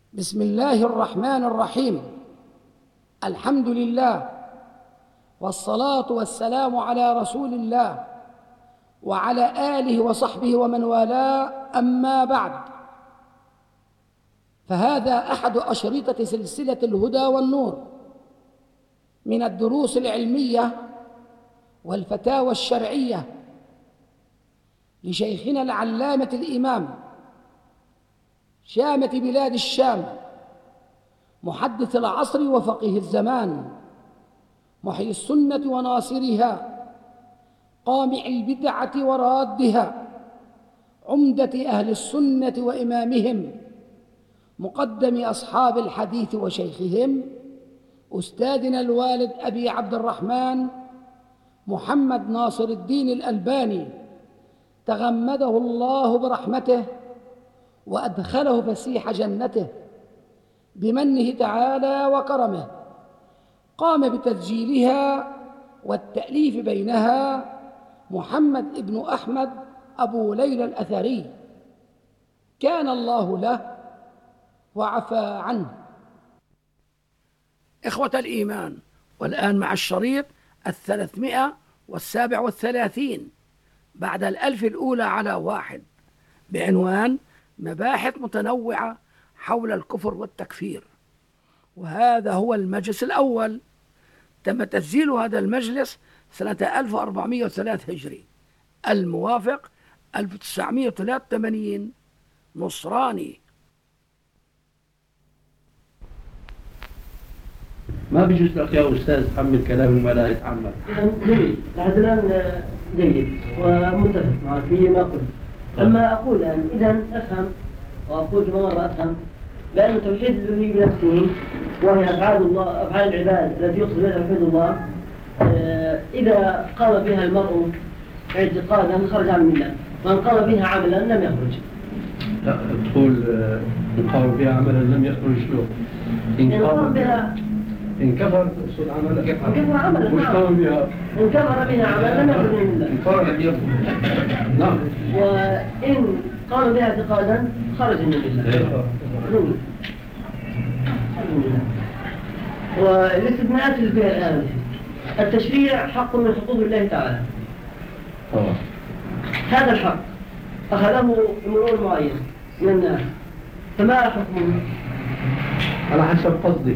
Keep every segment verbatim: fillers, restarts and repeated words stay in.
بسم الله الرحمن الرحيم. الحمد لله والصلاة والسلام على رسول الله وعلى آله وصحبه ومن والاه، أما بعد، فهذا أحد أشرطة سلسلة الهدى والنور من الدروس العلمية والفتاوى الشرعية لشيخنا العلامة الإمام شامة بلاد الشام، محدث العصر وفقيه الزمان، محيي السنة وناصرها، قامع البدعة ورادها، عمدة أهل السنة وإمامهم، مقدم أصحاب الحديث وشيخهم، أستاذنا الوالد أبي عبد الرحمن محمد ناصر الدين الألباني، تغمده الله برحمته وأدخله فسيح جنته بمنه تعالى وكرمه. قام بتسجيلها والتأليف بينها محمد ابن أحمد أبو ليلى الأثري، كان الله له وعفى عنه. إخوة الإيمان، والآن مع الشريط الثلاثمائة والسابع والثلاثين بعد الألف الأولى على واحد، بعنوان مباحث متنوعة حول الكفر والتكفير. وهذا هو المجلس الأول. تم تسجيل هذا المجلس سنة ألف وأربعمائة وثلاثة هجري، الموافق ألف وتسعمائة وثلاثة وثمانين نصراني. ما بيجوز لك يا أستاذ تحمل كلام وما لا يتحمل. جيد، لحد الآن جيد ومتفق معك في ما قلت. أما أقول الآن إذا أفهم، وأقول كما مرة أفهم بأن توحيد الألوهية بنفسه وهي أفعال الله، أفعال العباد التي يقصد بها توحيد الله، إذا قام بها المرء اعتقادا خرج عن الملة، وإن قام بها عملا لم يخرج. لا تقول إن قام بها عملا لم يخرج له. إن قام بها إن كفر تقصد عملا. إن كفر عملا مش قام بها. إن كفر بها عملا لم يخرج من الملة. إن قام لم يخرج. نعم. وإن قام بها اعتقادا خرج من الملة. والاستثناءات اللي فيها الآن، التشريع حق من حقوق الله تعالى. طبعا. هذا الحق أخذه امرؤ معين من الناس، فما حكمه؟ على حسب قصده.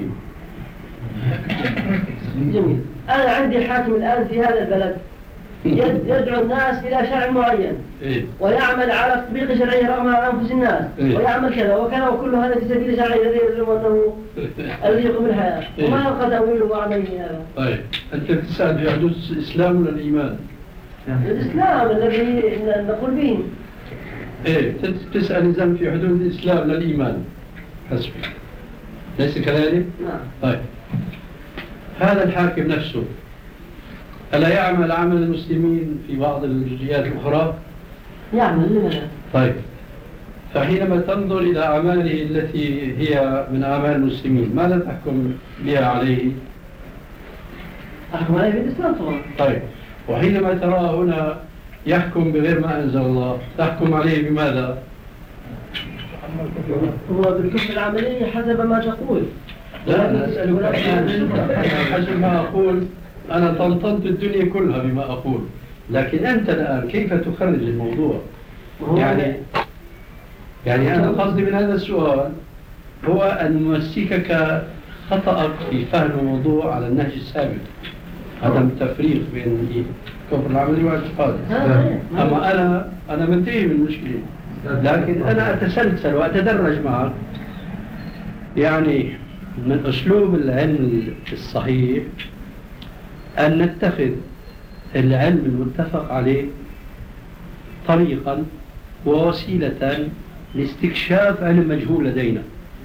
جميل. أنا عندي حاكم الآن في هذا البلد يدعو الناس إلى شرع معين، إيه؟ ويعمل على تطبيق شرعه رغم أنفس الناس، إيه؟ ويعمل كذا وكذا، وكل هذا في سبيل شرعه الذي يزعم أنه الذي يقوم بالحياة. إيه؟ وما يبقى تأويله وعمله هذا. طيب أنت تسأل في حدود الإسلام ولا الإيمان؟ الإسلام الذي نقول به. إيه تسأل إذا في حدود الإسلام لا الإيمان. حسب. ليس كذلك؟ نعم. طيب هذا الحاكم نفسه ألا يعمل عمل المسلمين في بعض الجزئيات الأخرى؟ يعمل، لماذا؟ طيب فحينما تنظر إلى أعماله التي هي من أعمال المسلمين ماذا تحكم بها عليه؟ أحكم عليه بالإسلام طبعا. طيب وحينما ترى هنا يحكم بغير ما أنزل الله تحكم عليه بماذا؟ هو بالكفر العملي حسب ما تقول. لا أنا أسألك حسب ما أقول. أنا طنطنت الدنيا كلها بما أقول، لكن أنت الآن كيف تخرج الموضوع؟ يعني يعني أنا قصدي من هذا السؤال هو أن نمسكك خطأك في فهم الموضوع على النهج السابق، عدم التفريق بين الكفر العملي والاعتقادي. أما أنا أنا منتهي من المشكلة، لكن أنا أتسلسل وأتدرج معك. يعني من أسلوب العلم الصحيح أن نتخذ العلم المتفق عليه طريقا ووسيلة لاستكشاف علم مجهول لدينا.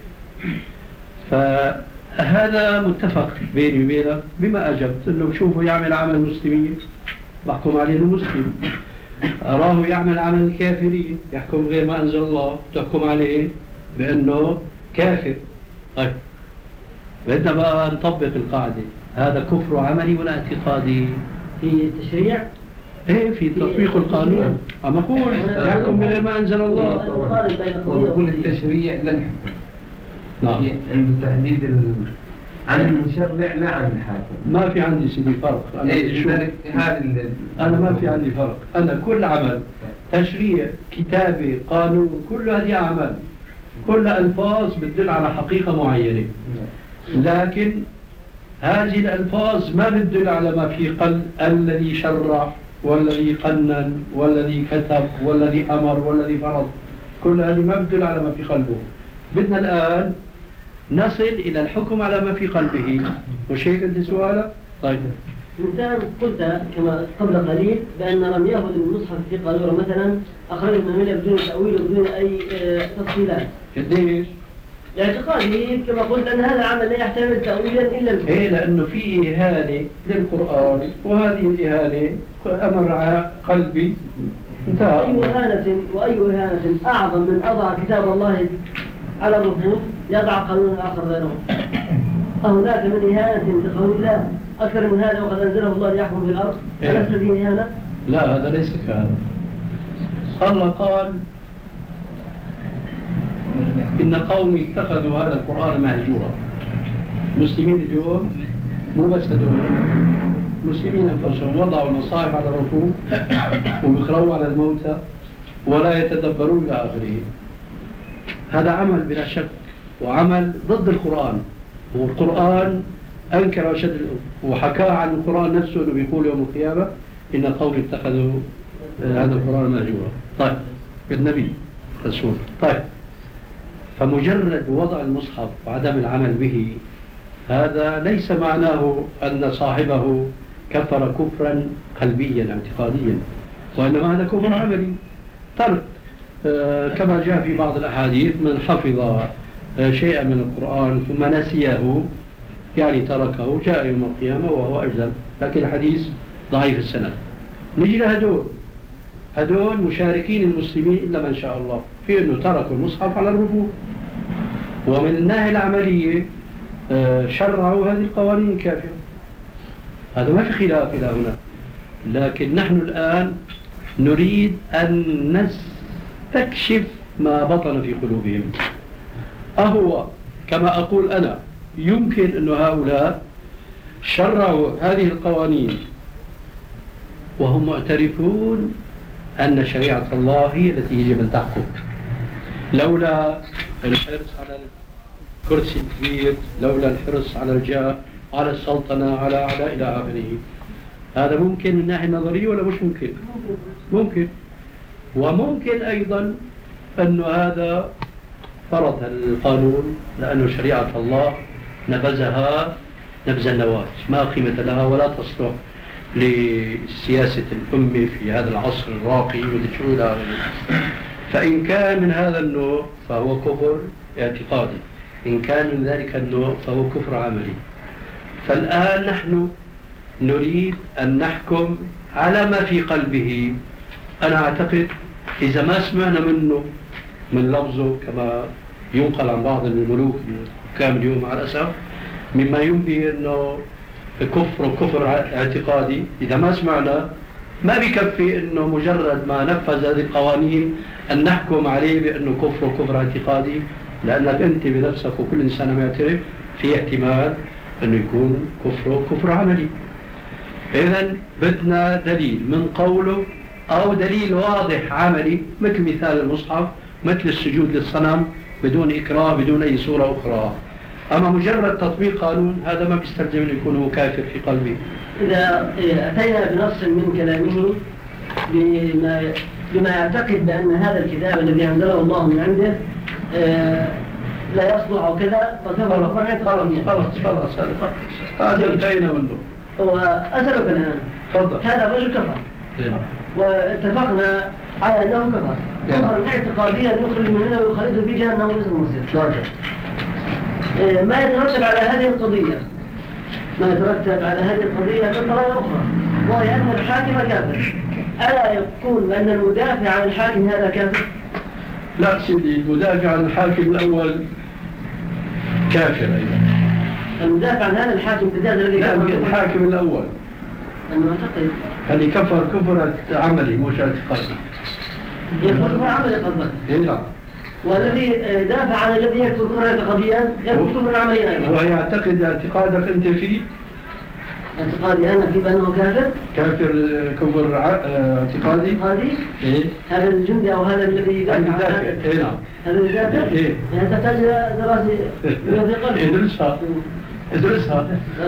فهذا متفق بيني وبينك بما أجبت أنه شوفوا يعمل عمل المسلمين بحكم عليه أنه مسلم، أراه يعمل عمل الكافرين يحكم غير ما أنزل الله تحكم عليه بأنه كافر. طيب بدنا بقى نطبق القاعدة، هذا كفر عملي ولا اعتقادي؟ في التشريع؟ ايه في تطبيق القانون. أما أقول يحكم بغير ما أنزل الله. ويكون التشريع لن نعم. عند تحديد ال... عن المشرع لا عن الحاكم. ما في عندي سيدي فرق. أنا, إيه شو... هذا أنا ما في عندي فرق. أنا كل عمل تشريع كتابة قانون كل هذه أعمال كل ألفاظ بتدل على حقيقة معينة، لكن هذه الألفاظ ما بتدل على ما في قلب الذي شرع والذي قنن والذي كتب والذي أمر والذي فرض. كل هذه ما بتدل على ما في قلبه. بدنا الآن نصل إلى الحكم على ما في قلبه. وش هيك أنت سؤالك؟ طيب. إنسان قلت كما قبل قليل بأن لم يأخذ المصحف في قالورة مثلا أخرج من الملة بدون تأويل وبدون أي تفصيلات. قديش؟ لاعتقادي كما قلت أن هذا العمل لا يحتمل تأويلا إلا الكفر. إيه لأنه في إهانة للقرآن وهذه الإهانة أمر على قلبي انتهى. أي إهانة وأي إهانة أعظم من أضع كتاب الله على الرفوف يضع قانون آخر غيره. أهناك من إهانة لقول الله أكثر من هذا وقد أنزله الله ليحكم في الأرض؟ أليس هذه إهانة؟ لا هذا ليس كهذا. الله قال إن قومي اتخذوا هذا القرآن مهجورا. مسلمين اليوم مو بس هذول، مسلمين أنفسهم وضعوا المصاحف على الرفوف وبيقرأوا على الموتى ولا يتدبرون إلى آخره. هذا عمل بلا شك وعمل ضد القرآن. والقرآن أنكر وشد وحكى عن القرآن نفسه أنه بيقول يوم القيامة إن قوم اتخذوا هذا القرآن مهجورا. طيب النبي رسول. طيب فمجرد وضع المصحف وعدم العمل به هذا ليس معناه أن صاحبه كفر كفرا قلبيا اعتقاديا، وإنما هذا كفر عملي ترك. آه كما جاء في بعض الأحاديث من حفظ آه شيئا من القرآن ثم نسيه يعني تركه جاء يوم القيامة وهو أجزم. لكن الحديث ضعيف السند. نجي لهدول هدول مشاركين المسلمين إلا من شاء الله في أنه تركوا المصحف على الرفوف. ومن الناحية العملية آه شرعوا هذه القوانين الكافرة. هذا ما في خلاف إلى هنا. لكن نحن الآن نريد أن نستكشف ما بطن في قلوبهم. أهو كما أقول أنا يمكن أن هؤلاء شرعوا هذه القوانين وهم معترفون أن شريعة الله هي التي يجب أن تحكم، لولا الحرص على الكرسي الكبير، لولا الحرص على الجاه، على السلطنة، على على إلى آخره. هذا ممكن من الناحية النظرية ولا مش ممكن؟ ممكن. وممكن أيضا أن هذا فرض القانون لأنه شريعة الله نبذها نبذ النواة، ما قيمة لها ولا تصلح لسياسة الأمة في هذا العصر الراقي والشؤون إلى آخره. فإن كان من هذا النوع فهو كفر اعتقادي، إن كان من ذلك النوع فهو كفر عملي. فالآن نحن نريد أن نحكم على ما في قلبه. أنا أعتقد إذا ما سمعنا منه من لفظه كما ينقل عن بعض الملوك الحكام اليوم على الأسف مما ينبي أنه كفر وكفر اعتقادي، إذا ما سمعنا ما بيكفي أنه مجرد ما نفذ هذه القوانين أن نحكم عليه بأنه كفر وكفر اعتقادي، لأنك أنت بنفسك وكل إنسان يعترف في احتمال أنه يكون كفر وكفر عملي. إذن بدنا دليل من قوله أو دليل واضح عملي مثل مثال المصحف، مثل السجود للصنم بدون إكراه بدون أي صورة أخرى. أما مجرد تطبيق قانون هذا ما بيستلزم أن يكون كافر في قلبه. إذا أتينا بنص من كلامه بما, بما يعتقد بأن هذا الكتاب الذي أنزله الله من عنده آه لا يصلح وكذا فكفر خلاص خلاص خلاص هذا انتهينا منه. وأسألك الآن تفضل. هذا الرجل كفر واتفقنا على أنه كفر كفرا اعتقاديا يخرج مننا ويخرجه في جهنم وليس المصير. ما يترتب على هذه القضية ما يترتب على هذه القضية من قضايا أخرى، وهي أن الحاكم كافر. ألا يقول أن المدافع عن الحاكم هذا كافر؟ لا سيدي، المدافع عن الحاكم الأول كافر أيضا. المدافع عن هذا الحاكم بالذات الذي كفر الحاكم الأول المعتقد اللي كفر كفر عملي مش اعتقادي. يكفر كفر عملي قصدك؟ إيه نعم. والذي دافع عن الذي يكفر كفرا اعتقاديا يكفر كفرا عمليا أيضا. هو يعتقد اعتقادك أنت فيه؟ اعتقادي أنا في بأنه كافر؟ كافر كفر اعتقادي؟ اعتقادي؟ إيه؟ هذا الجندي أو هذا الذي يدافع عن إيه نعم. هذا الدافع؟ إيه؟ يعني تحتاج إلى دراسة في قلبه. ادرسها ادرسها.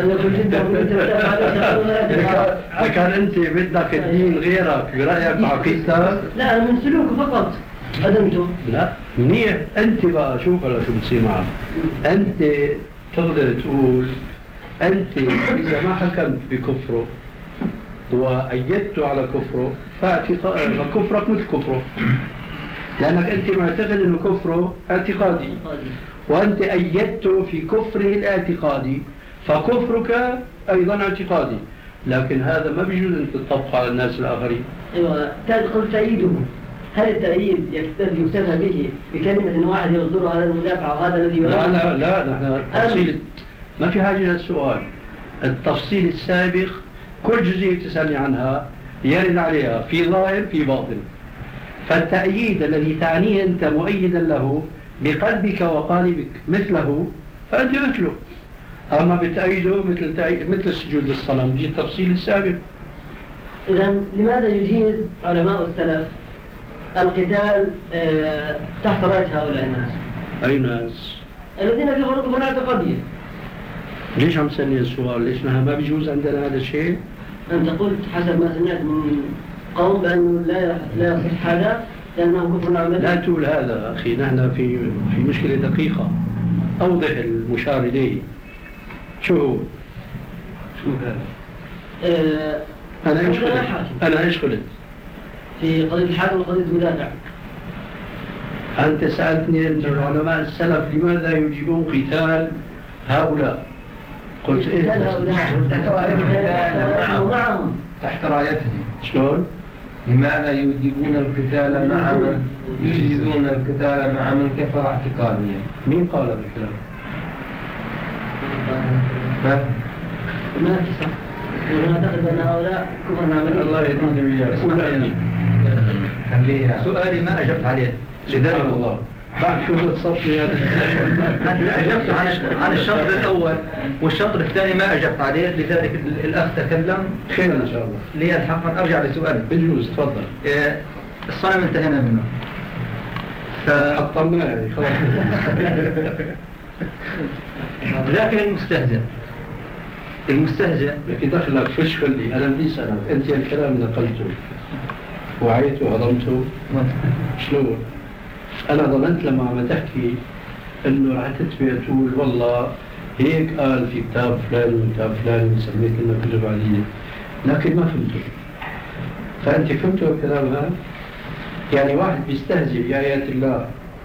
لكن أنت بدك الدين غيرك برأيك عقيدتك؟ لا أنا من سلوكه فقط أدمته. لا منيح. أنت بقى شوف هلا شو بتصير معك. أنت تقدر تقول أنت إذا ما حكمت بكفره وأيدته على كفره فكفرك مثل كفره، لأنك أنت معتقد أنه كفره اعتقادي وأنت أيدته في كفره الاعتقادي فكفرك أيضا اعتقادي، لكن هذا ما بيجوز أن تطبق على الناس الآخرين. أيوة تقول تأييده، هل التأييد يكتفى به بكلمة واحدة يصدر هذا المدافع وهذا الذي لا لا لا نحن تفصيل ما في حاجة للسؤال. التفصيل السابق كل جزئية تسألني عنها يرد عليها في ظاهر في باطن، فالتأييد الذي تعنيه أنت مؤيدا له بقلبك وقالبك مثله فأنت مثله، أما بتأييده مثل مثل السجود للصلاة دي التفصيل السابق. إذا لماذا يجيز علماء السلف القتال اه تحت راية هؤلاء الناس؟ أي ناس؟ الذين في غرض هنا اعتقادية. ليش عم تسألني السؤال؟ ليش ما بيجوز عندنا هذا الشيء؟ أنت قلت حسب ما سمعت من قوم بأنه لا لا يصح هذا لأنه كفر عملي. لا تقول هذا أخي، نحن في في مشكلة دقيقة. أوضح المشار إليه. شو هو؟ شو هذا؟ اه أنا إيش قلت؟ أنا إيش قلت؟ في قضية الحاكم وقضية المدافع. أنت سألتني أن علماء السلف لماذا يجيبون قتال هؤلاء؟ قلت إيه؟ معهم تحت رايتهم. شلون؟ لماذا يجيبون القتال مع من يجيزون القتال مع من كفر اعتقاديا؟ مين قال بالكلام؟ ما ما في صح. أنا أعتقد أن هؤلاء كفر عملي. الله يهديني وياك. خليها. سؤالي ما أجبت عليه. سبحان الله. بعد شو بتصفي هذا؟ أجبت عن عن الشطر الأول والشطر الثاني ما أجبت عليه، لذلك الأخ تكلم. خير إن شاء الله. لي الحق أن أرجع لسؤالي. بجوز تفضل. إيه الصنم انتهينا منه. حطمناه يعني خلاص. لكن المستهزئ المستهزئ لكن دخلك فش خلي أنا بدي أسألك أنت الكلام نقلته وعيته وهضمته شلون؟ أنا ظننت لما عم تحكي إنه راح تتبع تقول والله هيك قال في كتاب فلان وكتاب فلان سميت لنا كتب عديدة، لكن ما فهمته. فأنت فهمتوا الكلام هذا؟ يعني واحد بيستهزئ بآيات الله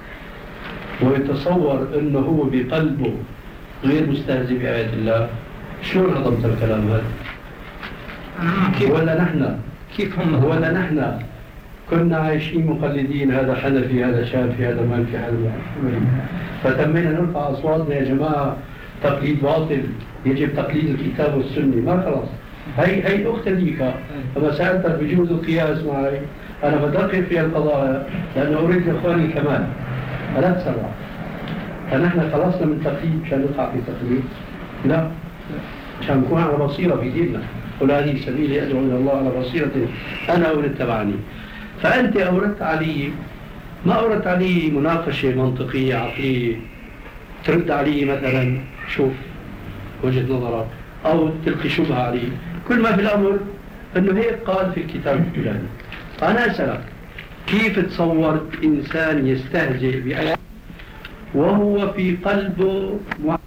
ويتصور إنه هو بقلبه غير مستهزئ بآيات الله، شلون هضمت الكلام هذا؟ كيف ولا نحن كيف هم ولا نحن كنا عايشين مقلدين، هذا حنفي هذا شافعي هذا مالكي هذا محمدي، فتمينا نرفع أصواتنا يا جماعة تقليد باطل، يجب تقليد الكتاب والسنة. ما خلاص هي هي الأخت ليك. لما سألتك بجوز القياس معي أنا بدقق في القضايا لأنه أريد لإخواني الكمال، فلا تسرع. فنحن خلصنا من تقليد مشان نقع في تقليد؟ لا، مشان نكون على بصيرة في ديننا. قل هذه سبيلي أدعو إلى الله على بصيرة أنا ومن اتبعني. فأنت أوردت علي ما أوردت علي مناقشة منطقية عقلية ترد علي مثلا شوف وجهة نظرك أو تلقي شبهة علي. كل ما في الأمر أنه هيك قال في الكتاب الفلاني. فأنا أسألك كيف تصورت إنسان يستهزئ بآيات وهو في قلبه مع...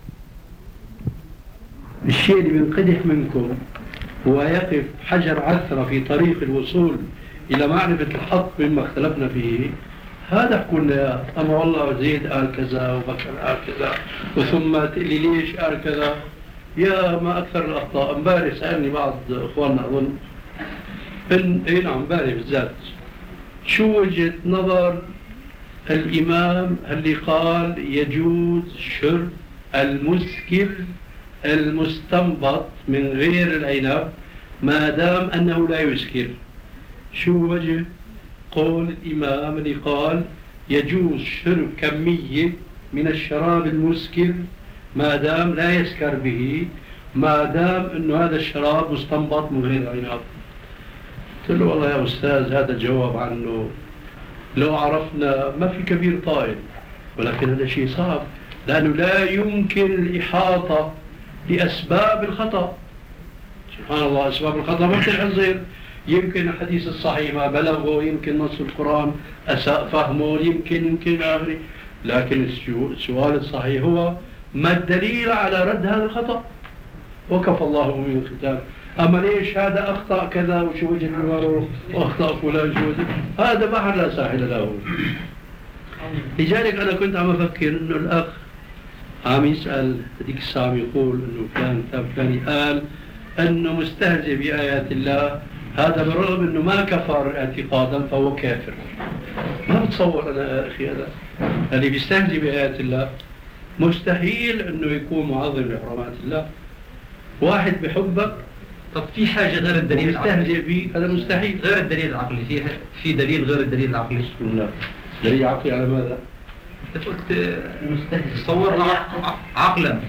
الشيء اللي بينقدح منكم هو يقف حجر عثرة في طريق الوصول إلى معرفة الحق مما اختلفنا فيه. هذا قلنا أما والله زيد قال كذا وبكر قال كذا وثم تقلي ليش قال كذا. يا ما أكثر الأخطاء. امبارح سألني بعض إخواننا أظن إن إيه نعم امبارح بالذات شو وجهة نظر الإمام اللي قال يجوز شرب المسكر المستنبط من غير العنب ما دام أنه لا يسكر. شو وجه قول الإمام اللي قال يجوز شرب كمية من الشراب المسكر ما دام لا يسكر به، ما دام أنه هذا الشراب مستنبط من غير عنب. قلت له والله يا أستاذ هذا الجواب عنه لو عرفنا ما في كبير طائل، ولكن هذا شيء صعب لأنه لا يمكن الإحاطة بأسباب الخطأ. سبحان الله، أسباب الخطأ ما بتنحصر، يمكن الحديث الصحيح ما بلغه، يمكن نص القرآن أساء فهمه، يمكن يمكن آخره، لكن السؤال الصحيح هو ما الدليل على رد هذا الخطأ؟ وكفى الله من الختام. أما ليش هذا أخطأ كذا وشو وجه الوارو وأخطأ فلان شو وجه، هذا بحر لا ساحل له. لذلك أنا كنت عم أفكر إنه الأخ عم يسأل هذيك الساعة يقول إنه فلان كتاب فلاني قال إنه مستهزئ بآيات الله، هذا بالرغم إنه ما كفر اعتقادا فهو كافر. ما بتصور أنا أخي هذا اللي بيستهزئ بآيات الله مستحيل إنه يكون معظم لحرمات الله. واحد بحبك طب في حاجة غير الدليل مستهزئ به، هذا مستحيل. غير الدليل العقلي، في في دليل غير الدليل العقلي. بسم الله. دليل عقلي على ماذا؟ أنت قلت تصور عقلا،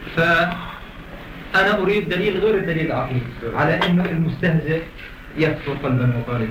فأنا أريد دليل غير الدليل العقلي على إنه المستهزئ يكفر قلبا وقالبا.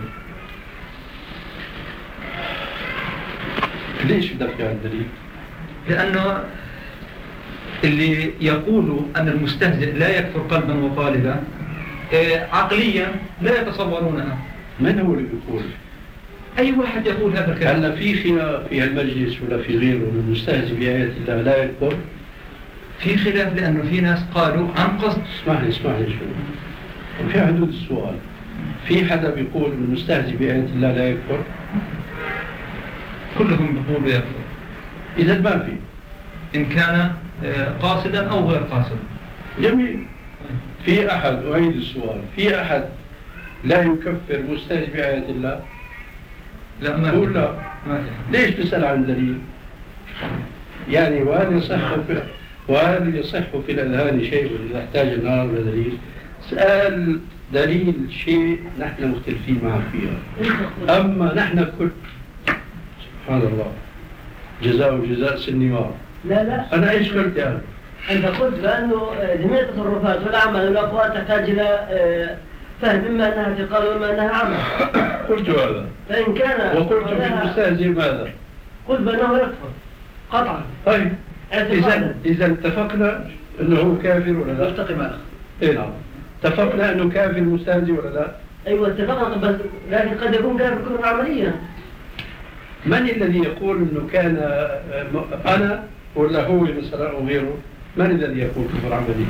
ليش بدك يعني الدليل؟ لأنه اللي يقول أن المستهزئ لا يكفر قلبا وقالبا عقليا لا يتصورونها. من هو اللي بيقول؟ أي واحد يقول هذا الكلام. هل في خلاف في المجلس ولا في غيره المستهزئ بآيات الله لا يكفر؟ في خلاف لأنه في ناس قالوا عن قصد. اسمح لي اسمح لي شوي، في حدود السؤال. في حدا بيقول المستهزئ بآيات الله لا يكفر؟ كلهم بيقولوا يكفر. إذا ما في، إن كان قاصدا أو غير قاصد. جميل. في أحد، أعيد السؤال، في أحد لا يكفر مستهزئ بآيات الله؟ لا ما قول لا. ما ليش تسأل عن دليل؟ يعني وهل يصح في وهل يصح في الأذهان شيء إذا احتاج النهار إلى دليل؟ سأل دليل شيء نحن مختلفين معه فيها، أما نحن كل سبحان الله جزاء جزاء سنوار. لا لا أنا إيش قلت يعني؟ أنت قلت بأنه جميع التصرفات والأعمال والأقوال تحتاج إلى فهم إما أنها اعتقاد وإما أنها عمل. قلت هذا. فإن كان وقلت في المستهزئ ماذا؟ قلت بأنه يكفر قطعا. طيب إذا إذا اتفقنا أنه هو كافر ولا لا؟ نلتقي معه. إيه نعم. اتفقنا أنه كافر مستهزئ ولا لا؟ أيوة اتفقنا، بس لكن قد يكون كافر كفر عمليا. من الذي يقول أنه كان أنا ولا هو مثلا أو غيره؟ من الذي يقول كفر عملي؟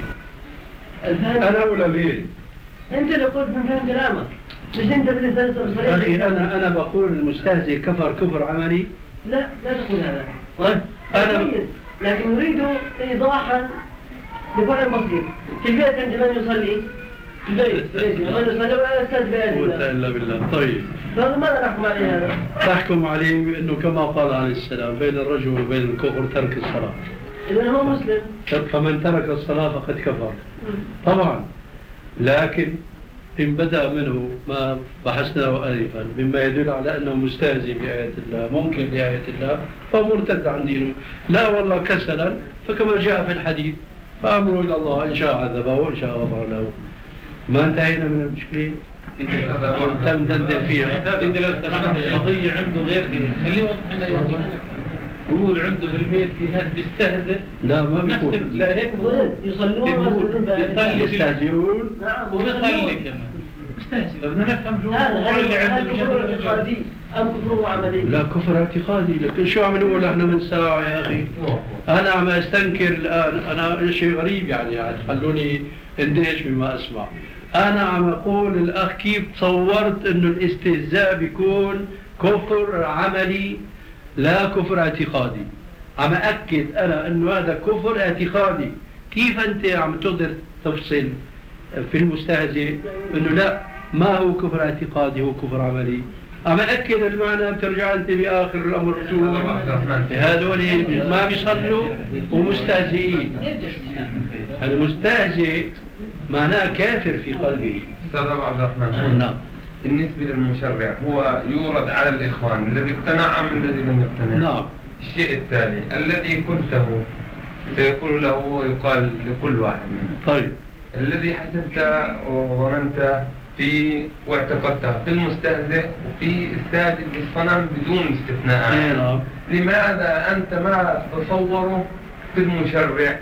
أنا ولا غيري؟ أنت اللي قلت من فهم كلامك، مش أنت باللسان الصريح. أخي أنا أنا بقول المستهزئ كفر كفر عملي؟ لا لا تقول هذا. أنا لكن نريد إيضاحا لفرع بسيط. في البيت عندما يصلي في البيت من يصلي ولا يستهزئ بآيات الله. إلا بالله. طيب فماذا نحكم عليه هذا؟ تحكم عليه بأنه كما قال عليه السلام بين الرجل وبين الكفر ترك الصلاة. إذا هو مسلم. فمن ترك الصلاة فقد كفر. طبعا، لكن إن بدأ منه ما بحثناه آنفا مما يدل على أنه مستهزئ بآيات الله منكر لآيات الله فهو مرتد عن دينه. لا والله كسلا، فكما جاء في الحديث فأمره إلى الله إن شاء عذبه وإن شاء غفر له. ما انتهينا من المشكلة؟ تم تندل فيها. القضية عنده غير كده، خليه يوضح لنا يقول عنده في البيت في ناس بيستهزئ. لا ما بيقول. لا هيك يصلون ويصلون بآيات. يستهزئون. نعم. ويصلي كمان. مستهزئ. بدنا نفهم شو هذا اللي هذا عنده كفر اعتقادي أم كفر عملي؟ لا كفر اعتقادي، لكن شو عم نقول احنا من ساعة يا أخي؟ أنا عم أستنكر الآن، أنا شيء غريب يعني يعني خلوني اندهش بما أسمع. أنا عم أقول الأخ كيف تصورت إنه الاستهزاء بيكون كفر عملي لا كفر اعتقادي. عم أكد أنا إنه هذا كفر اعتقادي. كيف أنت عم تقدر تفصل في المستهزئ إنه لا ما هو كفر اعتقادي هو كفر عملي؟ عم أكد المعنى بترجع أنت بآخر الأمر تقول هذول ما بيصلوا ومستهزئين. المستهزئ معناه كافر في قلبه. أستاذ أبو عبد الرحمن، نعم. بالنسبة للمشرع هو يورد على الإخوان الذي اقتنع أم الذي لم يقتنع؟ نعم. الشيء الثاني الذي قلته سيقول له ويقال لكل واحد منه. طيب. الذي حسبت وظننت في واعتقدت في المستهزئ وفي الساجد للصنم بدون استثناء. نعم. لماذا أنت ما تصوره في المشرع؟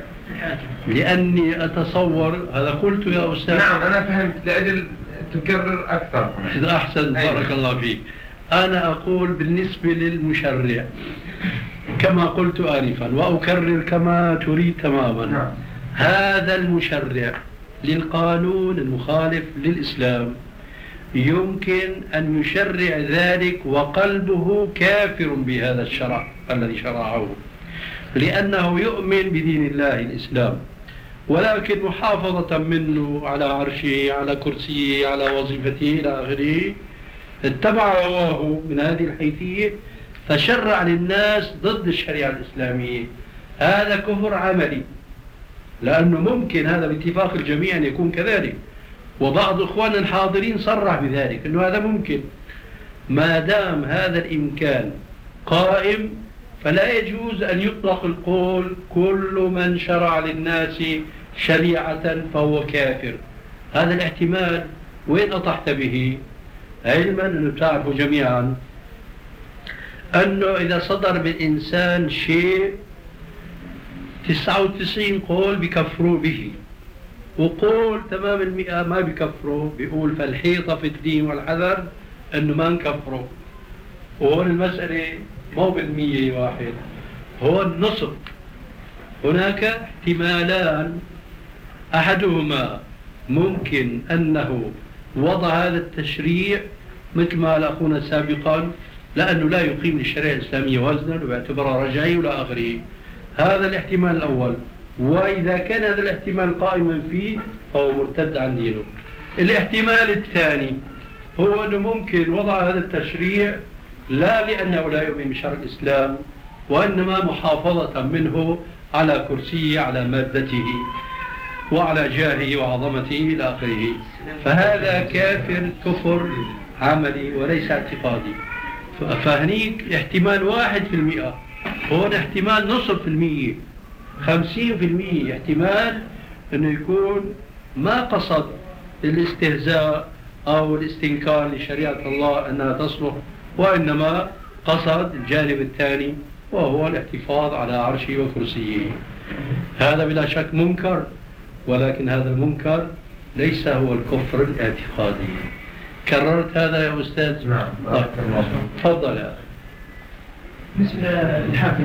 لأني أتصور هذا قلت يا أستاذ. نعم أنا فهمت لأجل تكرر أكثر. إذا أحسن بارك الله فيك. أنا أقول بالنسبة للمشرع كما قلت آنفا وأكرر كما تريد تماما. نعم. هذا المشرع للقانون المخالف للإسلام يمكن أن يشرع ذلك وقلبه كافر بهذا الشرع الذي شرعه، لأنه يؤمن بدين الله الإسلام، ولكن محافظة منه على عرشه على كرسيه على وظيفته إلى آخره اتبع هواه من هذه الحيثية فشرع للناس ضد الشريعة الإسلامية. هذا كفر عملي، لأنه ممكن هذا باتفاق الجميع أن يكون كذلك، وبعض إخواننا الحاضرين صرح بذلك أنه هذا ممكن. ما دام هذا الإمكان قائم فلا يجوز أن يطلق القول كل من شرع للناس شريعة فهو كافر. هذا الاحتمال وين أطحت به؟ علما أنه تعرفوا جميعا أنه إذا صدر بالإنسان شيء تسعة وتسعين قول بكفروا به، وقول تمام المئة ما بكفروا، بيقول فالحيطة في الدين والحذر أنه ما نكفروا. وهون المسألة مو بالمية واحد، هو النصف. هناك احتمالان، أحدهما ممكن أنه وضع هذا التشريع مثل ما قال أخونا سابقا لأنه لا يقيم للشريعة الإسلامية وزنا وباعتبارها رجعي ولا آخره. هذا الاحتمال الأول، وإذا كان هذا الاحتمال قائما فيه فهو مرتد عن دينه. الاحتمال الثاني هو أنه ممكن وضع هذا التشريع لا لأنه لا يؤمن بشرع الإسلام، وإنما محافظة منه على كرسيه على مادته وعلى جاهه وعظمته إلى آخره. فهذا كافر كفر عملي وليس اعتقادي. فهنيك احتمال واحد في المئة، هون احتمال نصف في المية، خمسين في المية احتمال أنه يكون ما قصد الاستهزاء أو الاستنكار لشريعة الله أنها تصلح، وإنما قصد الجانب الثاني وهو الاحتفاظ على عرشه وكرسيه. هذا بلا شك منكر، ولكن هذا المنكر ليس هو الكفر الاعتقادي. كررت هذا يا أستاذ؟ نعم. طيب. تفضل يا أخي. بالنسبة للحاكم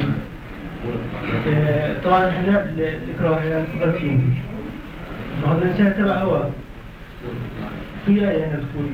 طبعا احنا الإكراه إلى الغرفين وهذا الإنسان تبع هواه في آية أن تقول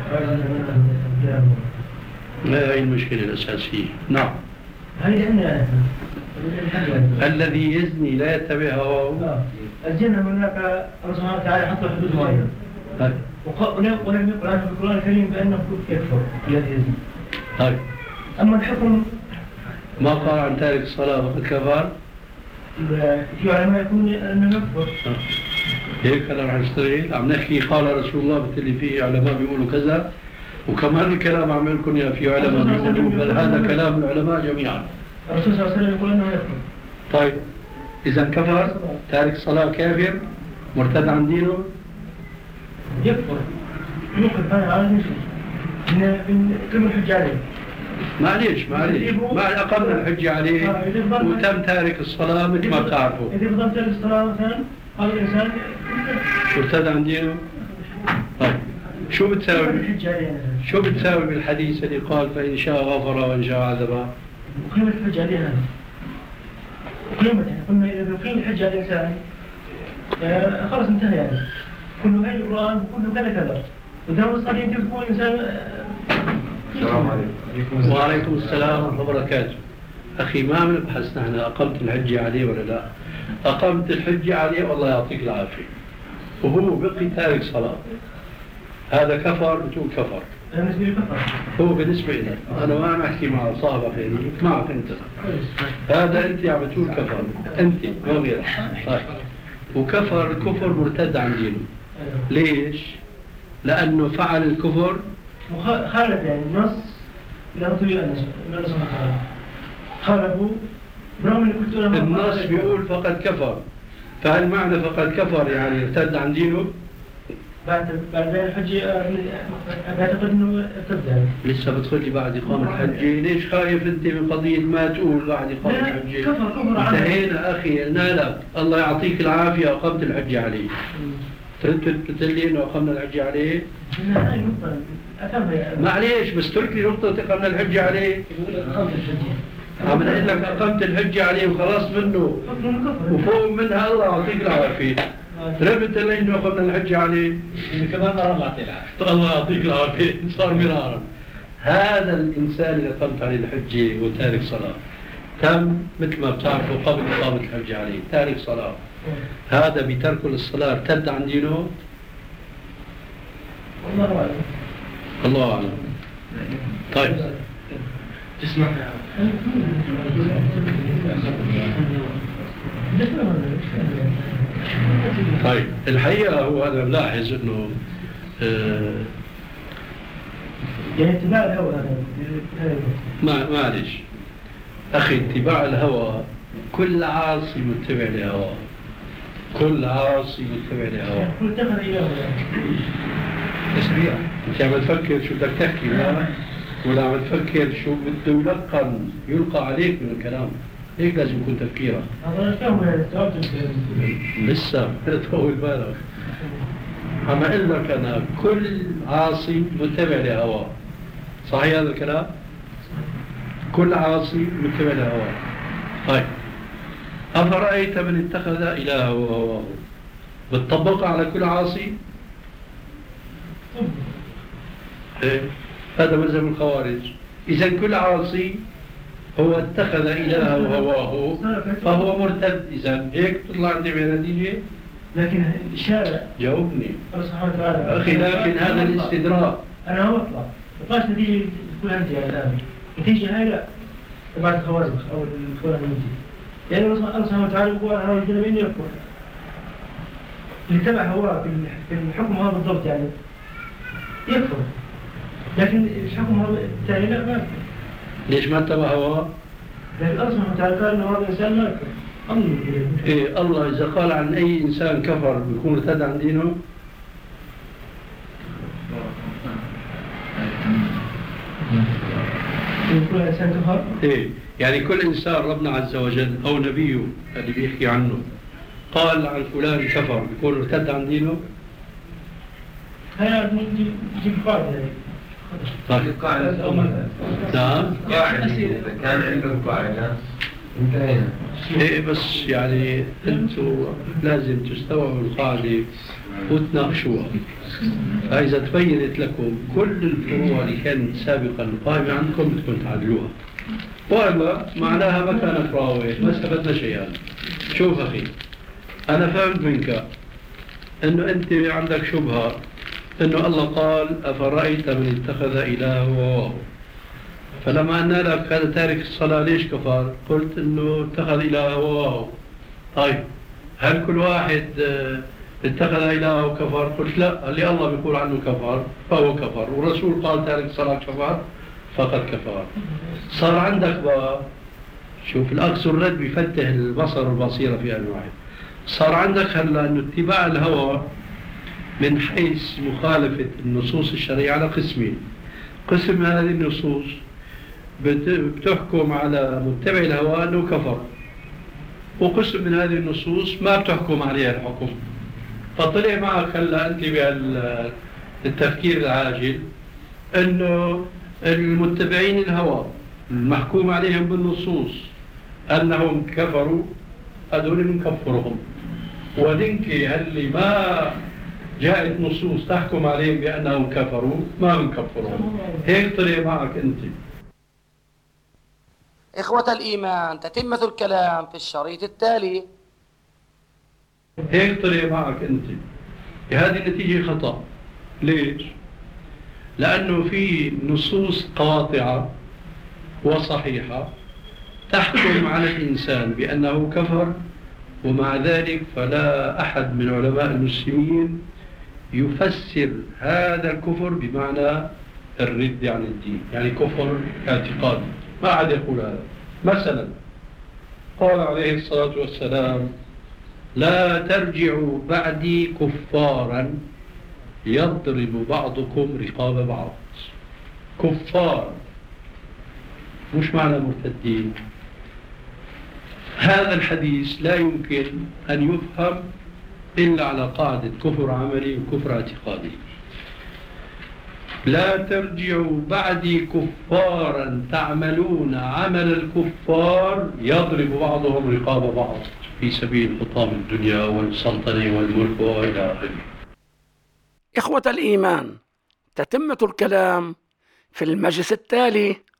لا هي المشكلة الأساسية. نعم. هذه عندنا الذي يزني لا يتبع هواه. الجنة هناك الله سبحانه وتعالى حط حدود معينة ولم يقل عنه في القرآن الكريم بأنه يكفر الذي يزني. طيب. أما الحكم ما قال عن تارك الصلاة فقد كفر؟ في علماء يقولون أنه يكفر. هيك أنا رح نشتغل عم نحكي قال رسول الله بالتالي فيه علماء بيقولوا كذا، وكمان الكلام عم يقول يا في علماء بيقولوا بل هذا كلام العلماء جميعا. الرسول صلى الله عليه وسلم يقول أنه يكفر. طيب إذا كفر تارك الصلاة كافر مرتد عن دينه؟ يكفر يوقف هذا على نفسه من كم الحجة عليه. معليش معليش ما أقمنا الحجة عليه وتم تارك الصلاة مثل ما بتعرفوا. إذا بضم تارك الصلاة مثلا هذا الإنسان مرتد عن دينه. طيب شو بتساوي شو بتساوي بالحديث اللي قال فإن شاء غفر وإن شاء عذبه؟ وقيمة الحجة عليه هذا وقيمة يعني قلنا إذا قيمة الحجة على الإنسان خلص انتهى يعني كله هاي القرآن وكله كذا كذا ودام الصلاة يمكن تكون إنسان. السلام عليكم. وعليكم السلام ورحمة الله وبركاته. أخي ما بنبحث نحن أقمت الحجة عليه ولا لا. أقمت الحجة عليه والله يعطيك العافية وهو بقي تارك صلاة، هذا كفر بتقول كفر. بالنسبة لي كفر. هو بالنسبة لي أنا ما عم أحكي مع صاحبك يعني معك أنت. هذا أنت عم بتقول كفر أنت ما غيرك. طيب وكفر كفر مرتد عن دينه. ليش؟ لأنه فعل الكفر وخالف يعني النص إلى رسول الله صلى الله عليه وسلم خالفوا برغم أن كنت أنا النص بيقول فقد كفر، فهل معنى فقد كفر يعني ارتد عن دينه؟ بعد بعد بيان الحجة أعتقد إنه ارتد. لسه بتقول لي بعد إقامة الحجة، ليش خايف أنت من قضية ما تقول بعد إقامة الحجة؟ كفر كفر انتهينا أخي، قلنا لك الله يعطيك العافية أقمت الحجة عليه. ترد تقول إنه أقمنا الحجة عليه؟ لا هاي نقطة أتمها. معليش بس ترك لي نقطة أقمنا الحجة عليه. أقمت الحجة. عم نقول لك أقمت الحجة عليه وخلاص منه. وفوق منها الله يعطيك العافية. ربت لي إنه أقمنا الحجة عليه. كمان الله يعطيك العافية. الله يعطيك العافية، صار مرارا. هذا الإنسان اللي أقمت عليه الحجة وتارك صلاة تم مثل ما بتعرفوا قبل إقامة الحجة عليه تارك صلاة، هذا بترك الصلاة ارتد عن دينه؟ الله أعلم. الله أعلم. طيب تسمع طيب الحقيقة هو أنا ملاحظ إنه آه يعني اتباع الهوى هذا ما معلش أخي، اتباع الهوى كل عاصي متبع لهواه، كل عاصي متبع لهواه. كل اتخذ إله تسبيح. أنت عم تفكر شو بدك تحكي لا؟ ولا عم تفكر شو بده يلقن يلقى عليك من الكلام؟ هيك لازم يكون تفكيرك. هذا الكلام هذا جاوبت لسه تطول بالك. عم أقول لك أنا كل عاصي متبع لهواه، صحيح هذا الكلام؟ كل عاصي متبع لهواه. طيب أفرأيت من اتخذ إلهه وهواه، بتطبقها على كل عاصي؟ إيه؟ هذا مذهب الخوارج. إذا كل عاصي هو اتخذ إلهه وهواه فهو مرتد، إذا هيك تطلع عندي بنتيجة. لكن الشارع جاوبني الله سبحانه وتعالى أخي، لكن هذا الاستدراك أنا هو أطلع طلعت نتيجة تكون أنت يعني الآن نتيجة هاي لا تبعت الخوارج أو الخوارج المنتج، يعني الله سبحانه وتعالى يقول أنا رجل مني يكفر اللي تبع هواه في الحكم هذا بالضبط يعني يكفر، لكن الحكم هذا الثاني لا ما يكفر. ليش ما اتبع هواه؟ لكن الله سبحانه وتعالى قال إنه هذا الإنسان ما يكفر. الله إيه الله إذا قال عن أي إنسان كفر بيكون ارتد عن دينه؟ يقول الإنسان كفر؟ إيه يعني كل إنسان ربنا عز وجل أو نبيه اللي بيحكي عنه قال عن فلان كفر بيكون ارتد عن دينه؟ هيا نجيب قاعدة. طيب قاعدة نعم قاعدة كان عندهم قاعدة انتهينا. إيه بس يعني أنتوا لازم تستوعبوا القاعدة وتناقشوها، فإذا تبينت لكم كل الفروع اللي كانت سابقا قائمة عندكم بدكم تعدلوها، وإلا معناها ما كانت راوية ما استفدنا شيئا. شوف أخي، أنا فهمت منك أنه أنت عندك شبهة أنه الله قال أفرأيت من اتخذ إلهه وهواه، فلما قلنا لك هذا تارك الصلاة ليش كفر؟ قلت أنه اتخذ إلهه وهواه. طيب هل كل واحد اتخذ إلهه كفر؟ قلت لا، اللي الله بيقول عنه كفر فهو كفر، والرسول قال تارك الصلاة كفر فقد كفر. صار عندك بقى شوف الأخذ والرد بيفتح البصر والبصيرة في أن واحد. صار عندك هلا أنه اتباع الهوى من حيث مخالفة النصوص الشرعية على قسمين. قسم من هذه النصوص بتحكم على متبع الهوى أنه كفر، وقسم من هذه النصوص ما بتحكم عليها الحكم. فطلع معك هلا أنت بالتفكير العاجل أنه المتبعين الهوى المحكوم عليهم بالنصوص أنهم كفروا هذول نكفرهم، ودنكي هل ما جاءت نصوص تحكم عليهم بأنهم كفروا ما نكفرهم. هيك طلع معك أنت. إخوة الإيمان، تتمة الكلام في الشريط التالي. هيك طلع معك أنت. هذه النتيجة خطأ. ليش؟ لأنه في نصوص قاطعة وصحيحة تحكم على الإنسان بأنه كفر، ومع ذلك فلا أحد من علماء المسلمين يفسر هذا الكفر بمعنى الرد عن الدين، يعني كفر اعتقادي، ما أحد يقول هذا. مثلا قال عليه الصلاة والسلام: لا ترجعوا بعدي كفارا يضرب بعضكم رقاب بعض. كفار مش معنى مرتدين. هذا الحديث لا يمكن أن يفهم إلا على قاعدة كفر عملي وكفر اعتقادي. لا ترجعوا بعدي كفارا تعملون عمل الكفار يضرب بعضهم رقاب بعض في سبيل حطام الدنيا والسلطنة والملك وإلى آخره. إخوة الإيمان، تتمة الكلام في المجلس التالي